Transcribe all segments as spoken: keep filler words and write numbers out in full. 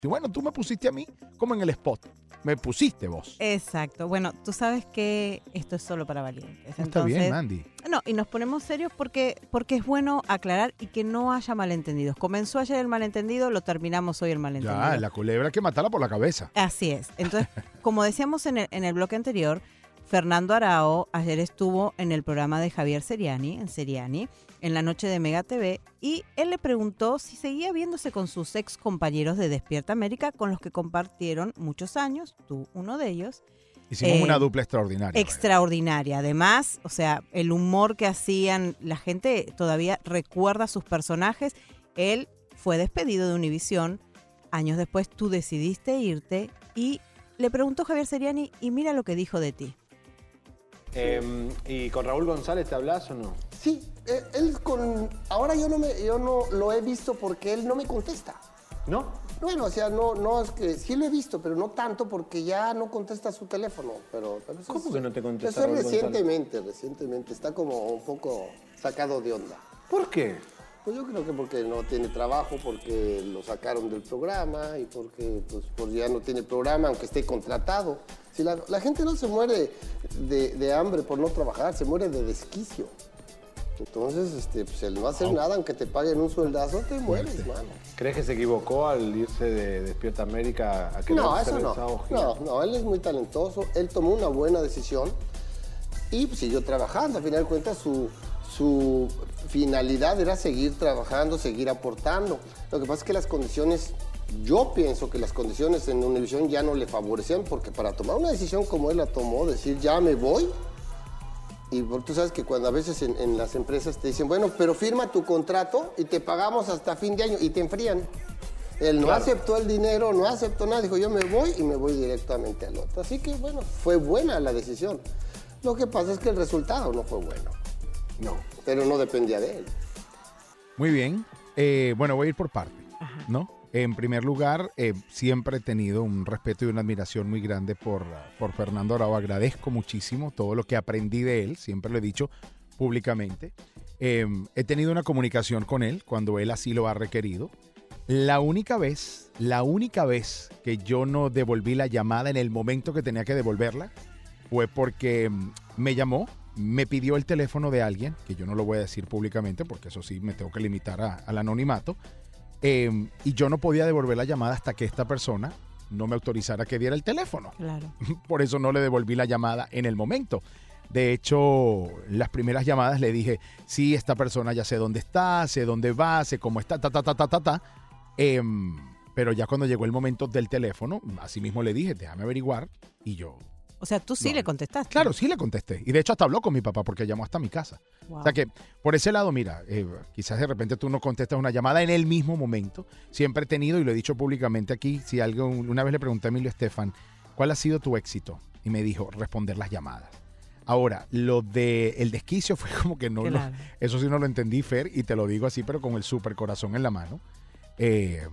Y bueno, tú me pusiste a mí como en el spot. Me pusiste vos. Exacto. Bueno, tú sabes que esto es solo para valientes. Está Entonces, bien, Mandy. No, y nos ponemos serios porque, porque es bueno aclarar y que no haya malentendidos. Comenzó ayer el malentendido, lo terminamos hoy el malentendido. Ya, la culebra hay que matarla por la cabeza. Así es. Entonces, como decíamos en el, en el bloque anterior, Fernando Arao ayer estuvo en el programa de Javier Seriani, en Seriani, en la noche de Mega T V, y él le preguntó si seguía viéndose con sus ex compañeros de Despierta América, con los que compartieron muchos años, tú uno de ellos. Hicimos Eh, una dupla extraordinaria. Extraordinaria. Además, o sea, el humor que hacían, la gente todavía recuerda sus personajes. Él fue despedido de Univisión. Años después tú decidiste irte y le preguntó Javier Seriani y mira lo que dijo de ti. Eh, ¿Y con Raúl González te hablas o no? Sí, eh, él con... Ahora yo no, me, yo no lo he visto porque él no me contesta. ¿No? Bueno, o sea, no, no es que... Sí lo he visto, pero no tanto porque ya no contesta su teléfono. Pero, pero eso ¿Cómo es- que no te contesta Eso es Raúl González? recientemente, recientemente. Está como un poco sacado de onda. ¿Por qué? Pues yo creo que porque no tiene trabajo, porque lo sacaron del programa y porque pues, pues ya no tiene programa, aunque esté contratado. Si la, la gente no se muere de, de hambre por no trabajar, se muere de desquicio. Entonces, este, pues, el no hacer Oh. nada, aunque te paguen un sueldazo, te mueres, mano. ¿Crees que se equivocó al irse de Despierta América a querer No, ser eso el no. Sábado No, Gigante? no, él es muy talentoso, él tomó una buena decisión y siguió trabajando. Al final de cuentas, su, su finalidad era seguir trabajando, seguir aportando. Lo que pasa es que las condiciones, yo pienso que las condiciones en Univisión ya no le favorecían, porque para tomar una decisión como él la tomó, decir ya me voy, y por- tú sabes que cuando a veces en, en las empresas te dicen, bueno, pero firma tu contrato y te pagamos hasta fin de año, y te enfrían. Él no Claro. aceptó el dinero, no aceptó nada, dijo yo me voy y me voy directamente al otro. Así que bueno, fue buena la decisión. Lo que pasa es que el resultado no fue bueno. No. Pero no dependía de él. Muy bien. Eh, bueno, voy a ir por parte, ¿no? En primer lugar, eh, siempre he tenido un respeto y una admiración muy grande por, por Fernando Arao. Agradezco muchísimo todo lo que aprendí de él, siempre lo he dicho públicamente. Eh, he tenido una comunicación con él cuando él así lo ha requerido. La única vez, la única vez que yo no devolví la llamada en el momento que tenía que devolverla fue porque mm, me llamó, me pidió el teléfono de alguien, que yo no lo voy a decir públicamente porque eso sí me tengo que limitar a- al anonimato, eh, y yo no podía devolver la llamada hasta que esta persona no me autorizara que diera el teléfono. Claro. Por eso no le devolví la llamada en el momento. De hecho, las primeras llamadas le dije, sí, esta persona ya sé dónde está, sé dónde va, sé cómo está, ta, ta, ta, ta, ta, ta. Em, pero ya cuando llegó el momento del teléfono, así mismo le dije, déjame averiguar, y yo... O sea, tú sí No. le contestaste. Claro, sí le contesté. Y de hecho hasta habló con mi papá porque llamó hasta mi casa. Wow. O sea que por ese lado, mira, eh, quizás de repente tú no contestas una llamada en el mismo momento. Siempre he tenido, y lo he dicho públicamente aquí, si algo, una vez le pregunté a Emilio Estefan, ¿cuál ha sido tu éxito? Y me dijo, responder las llamadas. Ahora, lo de el desquicio fue como que no, Claro. lo, eso sí no lo entendí, Fer, y te lo digo así, pero con el súper corazón en la mano. Eh,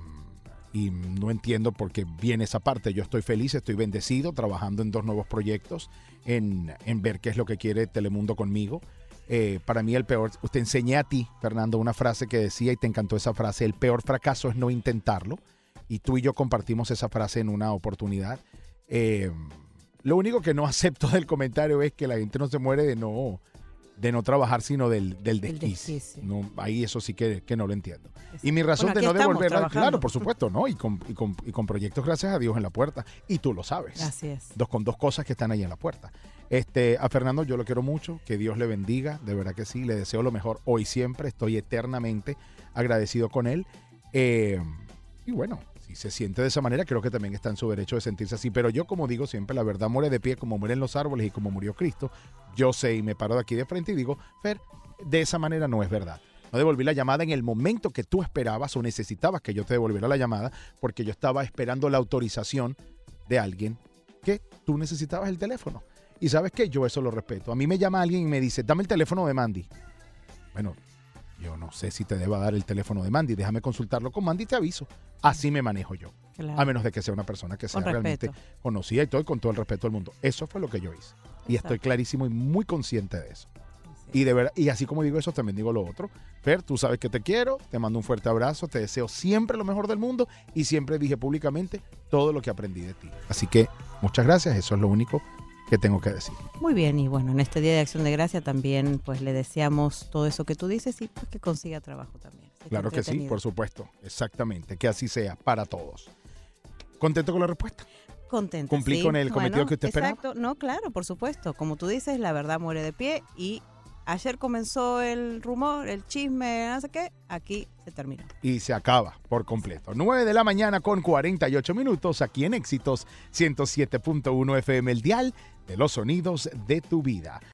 y no entiendo por qué viene esa parte. Yo estoy feliz, estoy bendecido, trabajando en dos nuevos proyectos, en, en ver qué es lo que quiere Telemundo conmigo. Eh, para mí el peor, te enseñé a ti, Fernando, una frase que decía y te encantó esa frase, el peor fracaso es no intentarlo. Y tú y yo compartimos esa frase en una oportunidad. Eh, lo único que no acepto del comentario es que la gente no se muere de no, de no trabajar, sino del, del El desquicio. desquicio. No, ahí eso sí que, que no lo entiendo. Y mi razón Bueno, de aquí no estamos devolverla, trabajando. claro, por supuesto, ¿no? Y con, y, con, y con proyectos, gracias a Dios, en la puerta. Y tú lo sabes. Así es. Dos, con dos cosas que están ahí en la puerta. Este, a Fernando yo lo quiero mucho, que Dios le bendiga, de verdad que sí, le deseo lo mejor hoy siempre, estoy eternamente agradecido con él. Eh, y bueno, si se siente de esa manera, creo que también está en su derecho de sentirse así. Pero yo, como digo siempre, la verdad muere de pie, como mueren los árboles y como murió Cristo. Yo sé y me paro de aquí de frente y digo, Fer, de esa manera no es verdad. No devolví la llamada en el momento que tú esperabas o necesitabas que yo te devolviera la llamada, porque yo estaba esperando la autorización de alguien que tú necesitabas el teléfono. Y ¿sabes qué? Yo eso lo respeto. A mí me llama alguien y me dice, dame el teléfono de Mandy. Bueno, yo no sé si te deba dar el teléfono de Mandy. Déjame consultarlo con Mandy y te aviso. Así me manejo yo. Claro. A menos de que sea una persona que sea Con realmente respeto. conocida y todo, y con todo el respeto del mundo. Eso fue lo que yo hice. Y estoy Exacto. clarísimo y muy consciente de eso. Y de verdad, y así como digo eso, también digo lo otro. Fer, tú sabes que te quiero, te mando un fuerte abrazo, te deseo siempre lo mejor del mundo y siempre dije públicamente todo lo que aprendí de ti. Así que muchas gracias, eso es lo único que tengo que decir. Muy bien, y bueno, en este Día de Acción de Gracia también pues le deseamos todo eso que tú dices y pues que consiga trabajo también. Esté Claro que sí, entretenido. por supuesto, exactamente, que así sea para todos. ¿Contento con la respuesta? Contenta, ¿Cumplí sí. con el cometido Bueno, que usted esperaba? Exacto, no, claro, por supuesto. Como tú dices, la verdad muere de pie y ayer comenzó el rumor, el chisme, no sé qué, aquí se terminó. Y se acaba por completo. nueve de la mañana con cuarenta y ocho minutos aquí en Éxitos ciento siete punto uno F M, el dial de los sonidos de tu vida.